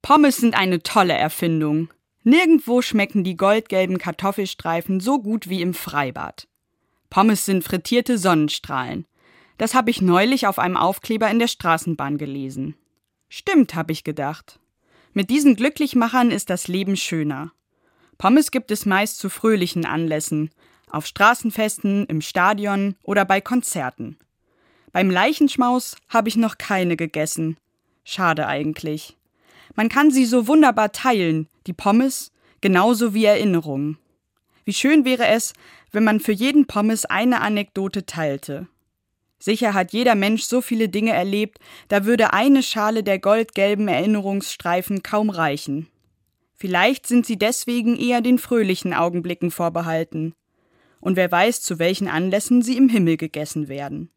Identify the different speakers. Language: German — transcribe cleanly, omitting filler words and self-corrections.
Speaker 1: Pommes sind eine tolle Erfindung. Nirgendwo schmecken die goldgelben Kartoffelstreifen so gut wie im Freibad. Pommes sind frittierte Sonnenstrahlen. Das habe ich neulich auf einem Aufkleber in der Straßenbahn gelesen. Stimmt, habe ich gedacht. Mit diesen Glücklichmachern ist das Leben schöner. Pommes gibt es meist zu fröhlichen Anlässen, auf Straßenfesten, im Stadion oder bei Konzerten. Beim Leichenschmaus habe ich noch keine gegessen. Schade eigentlich. Man kann sie so wunderbar teilen, die Pommes, genauso wie Erinnerungen. Wie schön wäre es, wenn man für jeden Pommes eine Anekdote teilte. Sicher hat jeder Mensch so viele Dinge erlebt, da würde eine Schale der goldgelben Erinnerungsstreifen kaum reichen. Vielleicht sind sie deswegen eher den fröhlichen Augenblicken vorbehalten. Und wer weiß, zu welchen Anlässen sie im Himmel gegessen werden.